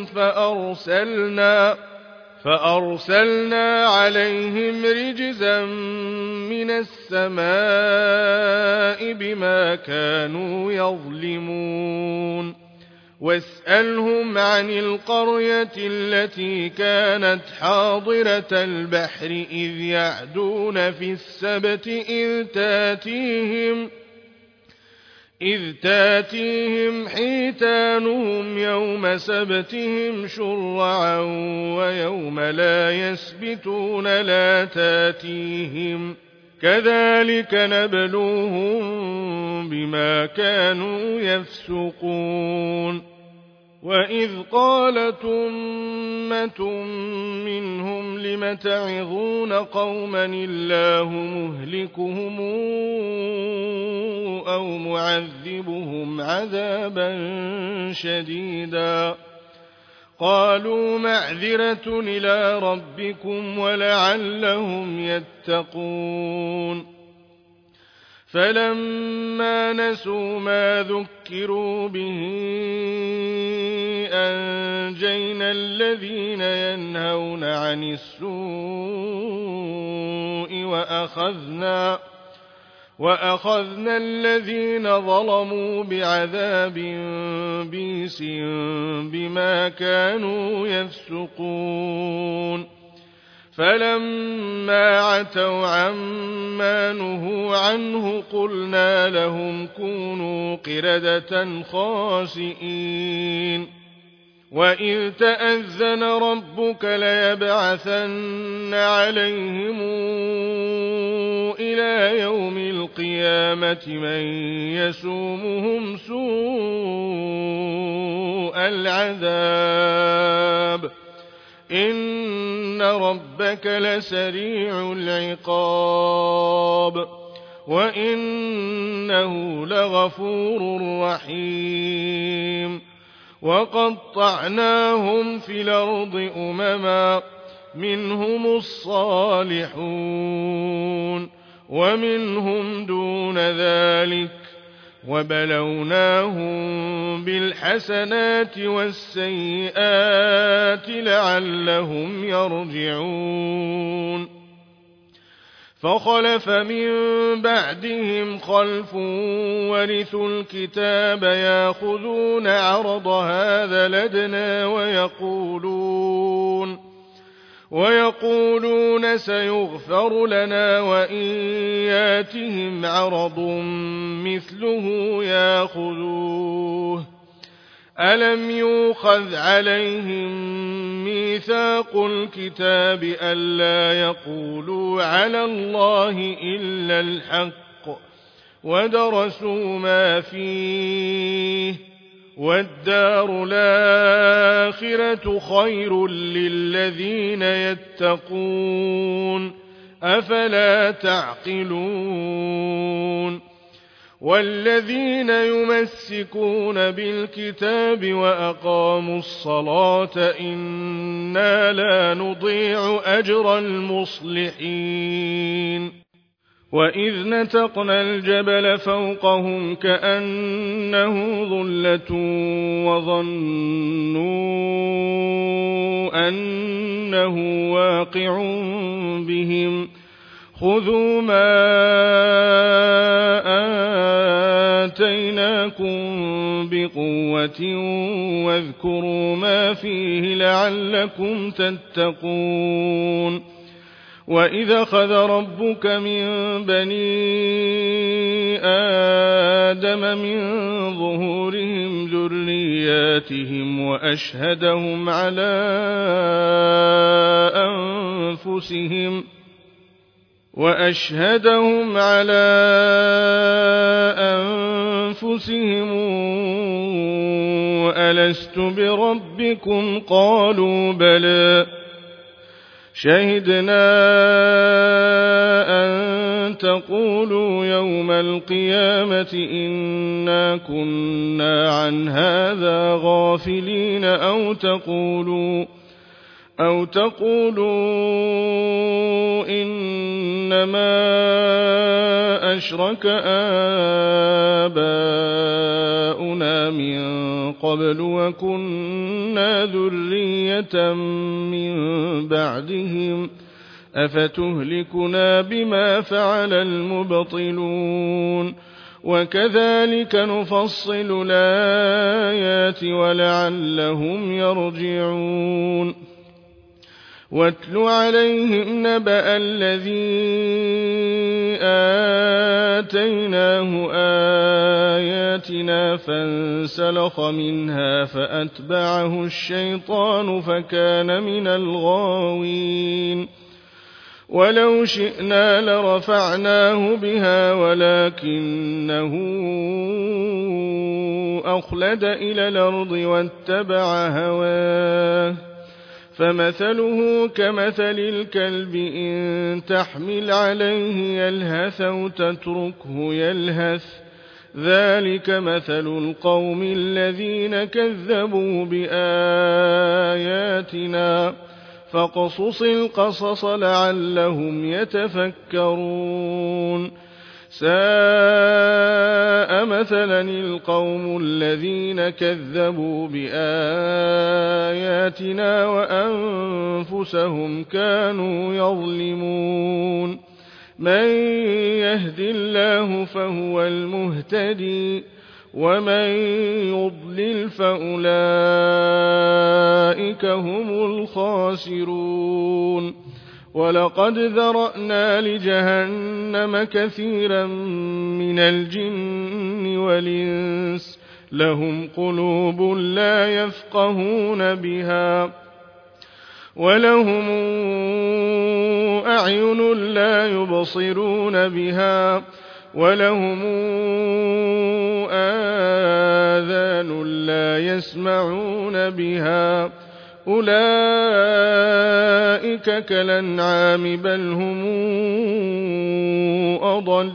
فأرسلنا عليهم رجزا من السماء بما كانوا يظلمون واسألهم عن القرية التي كانت حاضرة البحر إذ يعدون في السبت إذ تاتيهم حيتانهم يوم سبتهم شرعا ويوم لا يسبتون لا تاتيهم كذلك نبلوهم بما كانوا يفسقون وإذ قالت أمة منهم لم تعظون قوما الله مهلكهم أو معذبهم عذابا شديدا قالوا معذرة إلى ربكم ولعلهم يتقون فلما نسوا ما ذكروا به أنجينا الذين ينهون عن السوء وأخذنا الذين ظلموا بعذاب بئيس بما كانوا يفسقون فلما عتوا عما نهوا عنه قلنا لهم كونوا قردة خاسئين وإذ تأذن ربك ليبعثن عليهم إلى يوم القيامة من يسومهم سوء العذاب إن ربك لسريع العقاب وإنه لغفور رحيم وقطعناهم في الأرض أمما منهم الصالحون ومنهم دون ذلك وبلوناهم بالحسنات والسيئات لعلهم يرجعون فخلف من بعدهم خلف ورثوا الكتاب ياخذون عرض هذا الأدنى ويقولون سيغفر لنا وإن ياتهم عرض مثله ياخذوه ألم يؤخذ عليهم ميثاق الكتاب ألا يقولوا على الله إلا الحق ودرسوا ما فيه والدار الآخرة خير للذين يتقون أفلا تعقلون والذين يمسكون بالكتاب وأقاموا الصلاة إنا لا نضيع أجر المصلحين وإذ نتقنا الجبل فوقهم كأنه ظلة وظنوا أنه واقع بهم خذوا ما آتيناكم بقوة واذكروا ما فيه لعلكم تتقون وإذ أخذ ربك من بني آدم من ظهورهم ذرياتهم وأشهدهم على أنفسهم ألست بربكم قالوا بلى شهدنا أن تقولوا يوم القيامة إنا كنا عن هذا غافلين أو تقولوا إنما أشرك آباؤنا من قبل وكنا ذرية من بعدهم أفتهلكنا بما فعل المبطلون وكذلك نفصل الآيات ولعلهم يرجعون واتل عليهم نبأ الذي آتيناه آياتنا فانسلخ منها فأتبعه الشيطان فكان من الغاوين ولو شئنا لرفعناه بها ولكنه أخلد إلى الأرض واتبع هواه فمثله كمثل الكلب إن تحمل عليه يلهث أو تتركه يلهث ذلك مثل القوم الذين كذبوا بآياتنا فاقصص القصص لعلهم يتفكرون ساء مثلا القوم الذين كذبوا بآياتنا وأنفسهم كانوا يظلمون من يهد الله فهو المهتدي ومن يضلل فأولئك هم الخاسرون ولقد ذرأنا لجهنم كثيرا من الجن والإنس لهم قلوب لا يفقهون بها ولهم أعين لا يبصرون بها ولهم آذان لا يسمعون بها أولئك كالأنعام بل هم أضل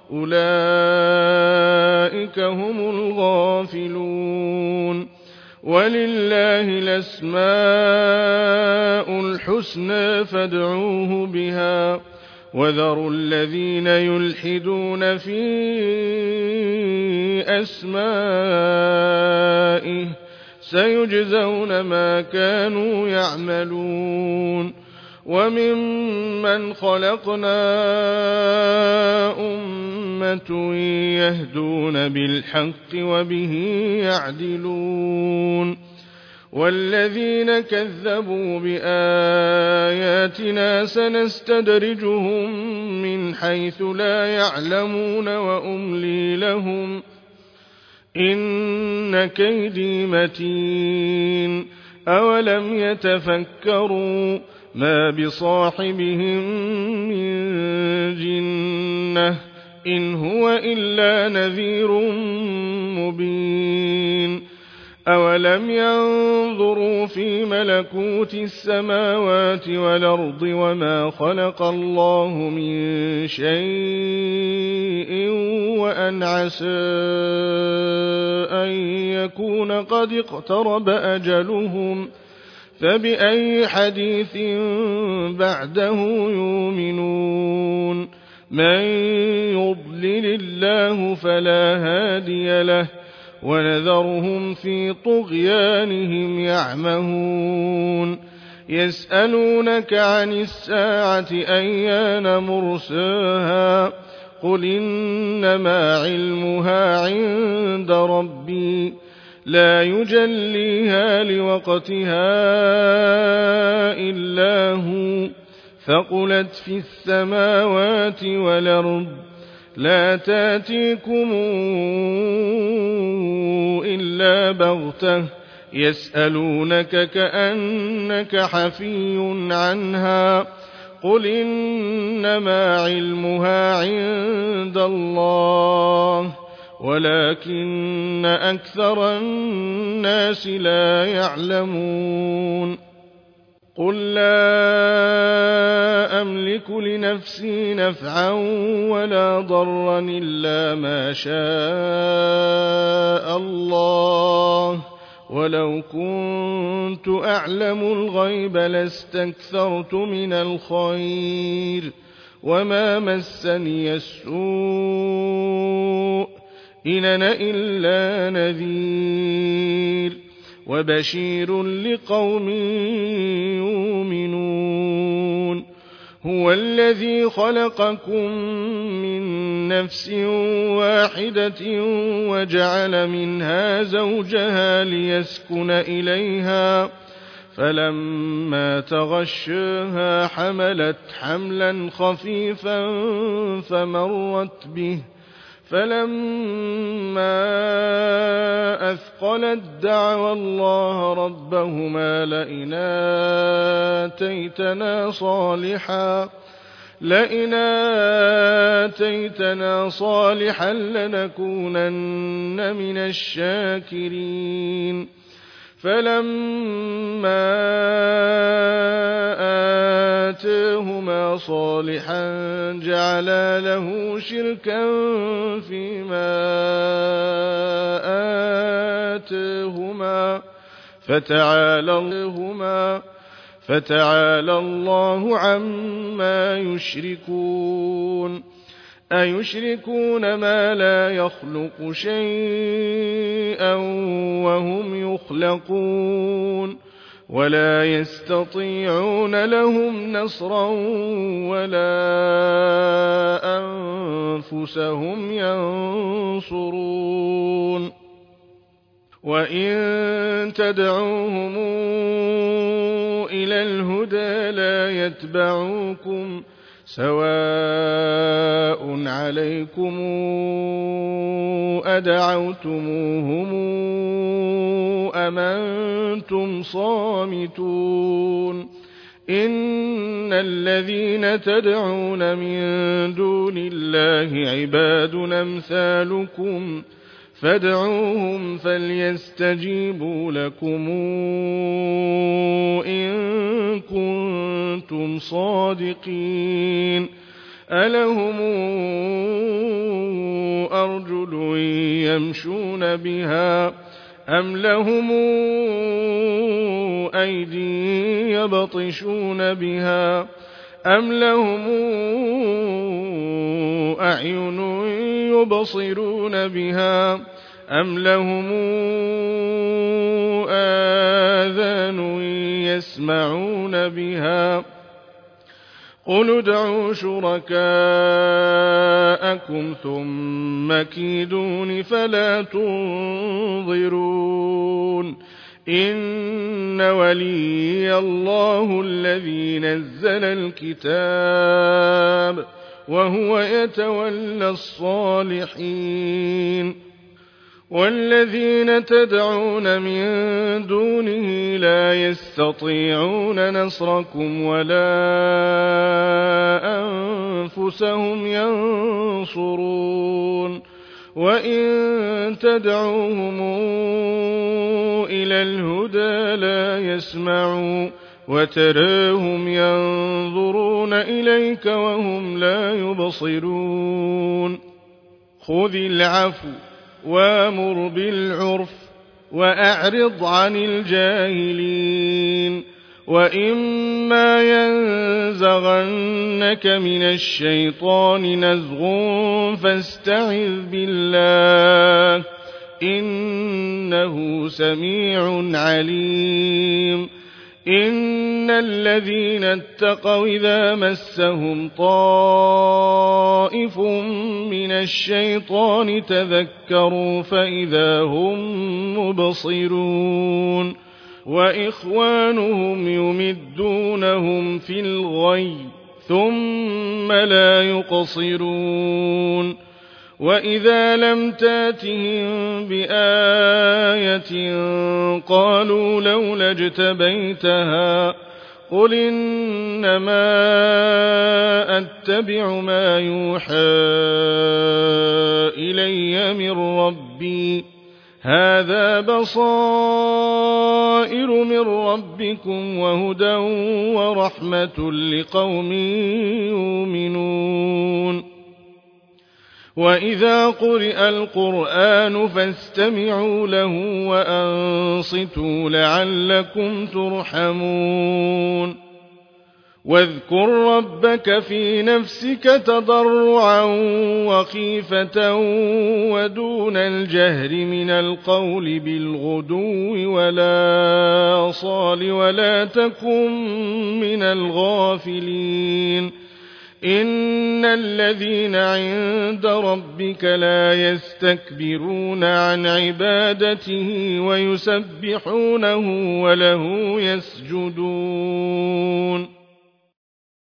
أولئك هم الغافلون ولله الأسماء الحسنى فادعوه بها وذروا الذين يلحدون في أسمائه سيجزون ما كانوا يعملون وممن خلقنا أمة يهدون بالحق وبه يعدلون والذين كذبوا بآياتنا سنستدرجهم من حيث لا يعلمون وأملي لهم إن كيدي متين أولم يتفكروا ما بصاحبهم من جنة إن هو إلا نذير مبين أولم ينظروا في ملكوت السماوات والأرض وما خلق الله من شيء وأن عسى أن يكون قد اقترب أجلهم فبأي حديث بعده يؤمنون من يضلل الله فلا هادي له ونذرهم في طغيانهم يعمهون يسألونك عن الساعة أيان مرساها قل إنما علمها عند ربي لا يجليها لوقتها إلا هو ثقلت في السماوات والأرض لا تاتيكم إلا بغتة يسألونك كأنك حفي عنها قل إنما علمها عند الله ولكن أكثر الناس لا يعلمون قل لا أملك لنفسي نفعا ولا ضرا إلا ما شاء الله ولو كنت أعلم الغيب لاستكثرت من الخير وما مسني السوء إن أنا إلا نذير وبشير لقوم يؤمنون هو الذي خلقكم من نفس واحدة وجعل منها زوجها ليسكن إليها فلما تغشاها حملت حملا خفيفا فمرت به فلما أثقلت دعوا الله ربهما لئن آتيتنا صالحا لنكونن من الشاكرين فلما آتاهما صالحا جعلا له شركا فيما آتاهما فتعالى الله عما يشركون أيشركون ما لا يخلق شيئا وهم يخلقون ولا يستطيعون لهم نصرا ولا أنفسهم ينصرون وإن تدعوهم إلى الهدى لا يتبعوكم سواء عليكم أدعوتموهم أم أنتم صامتون إن الذين تدعون من دون الله عباد أمثالكم فادعوهم فليستجيبوا لكم إن كنتم صادقين ألهم أرجل يمشون بها أم لهم أيدي يبطشون بها أم لهم أعين يبصرون بها أم لهم آذان يسمعون بها قل ادعوا شركاءكم ثم كيدون فلا تنظرون إن ولي الله الذي نزل الكتاب وهو يتولى الصالحين والذين تدعون من دونه لا يستطيعون نصركم ولا أنفسهم ينصرون وإن تدعوهم إلى الهدى لا يسمعوا وتراهم ينظرون إليك وهم لا يبصرون خذ العفو وامر بالعرف وأعرض عن الجاهلين وإما ينزغنك من الشيطان نزغ فاستعذ بالله إنه سميع عليم إن الذين اتقوا إذا مسهم طائف من الشيطان تذكروا فإذا هم مبصرون وإخوانهم يمدونهم في الغي ثم لا يقصرون وإذا لم تاتهم بآية قالوا لولا اجتبيتها قل إنما أتبع ما يوحى إلي من ربي هذا بصائر بصائر من ربكم وهدى ورحمة لقوم يؤمنون وإذا قرئ القرآن فاستمعوا له وأنصتوا لعلكم ترحمون واذكر ربك في نفسك تضرعا وخيفة ودون الجهر من القول بالغدو والآصال ولا تكن من الغافلين إن الذين عند ربك لا يستكبرون عن عبادته ويسبحونه وله يسجدون